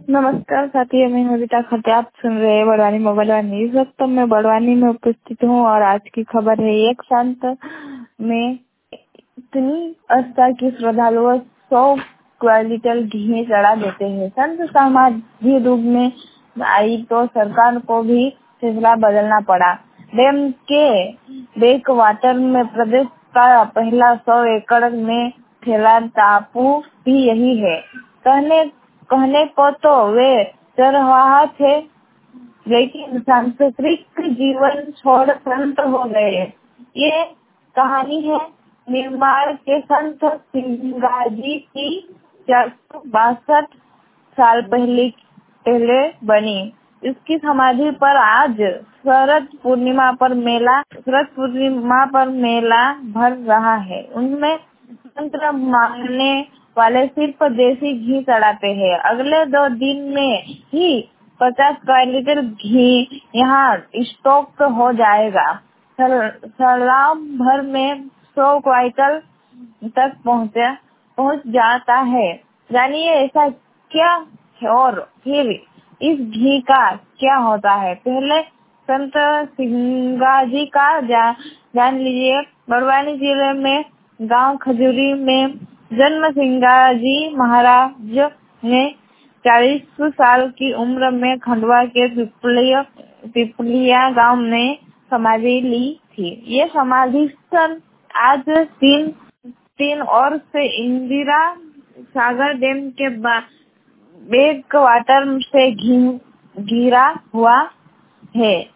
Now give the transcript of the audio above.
नमस्कार साथियों, मैं हरिता खटे। आप सुन रहे हैं बड़वानी मोबाइल वानी। इस वक्त मैं बड़वानी में उपस्थित हूँ और आज की खबर है, एक संत में इतनी आस्था की श्रद्धालु 100 क्विंटल घी चढ़ा देते हैं। संत समाधि रूप में आई तो सरकार को भी फैसला बदलना पड़ा। डैम के बैक वाटर में प्रदेश का पहला 100 एकड़ में फैला टापू भी यही है। कहने को तो वे चरवाहा थे, लेकिन सांसारिक जीवन छोड़ संत हो गए। ये कहानी है निर्माण के संत सिंगाजी की 462 साल पहले बनी। इसकी समाधि पर आज शरद पूर्णिमा पर मेला भर रहा है। उनमें मंत्र मांगने वाले सिर्फ देसी घी चढ़ाते हैं। अगले 2 दिन में ही 50 क्विंटल घी यहाँ स्टॉक हो जाएगा। साल भर में 100 क्विंटल तक पहुँच जाता है। जानिए ऐसा क्या है और फिर इस घी का क्या होता है। पहले संत सिंगाजी का जान लीजिए। बड़वानी जिले में गांव खजूरी में जन्म सिंगाजी महाराज ने 40 साल की उम्र में खंडवा के पिपलिया गांव में समाधि ली थी। ये समाधि स्थल आज तीन ओर से इंदिरा सागर डैम के बैक वाटर से घिरा हुआ है।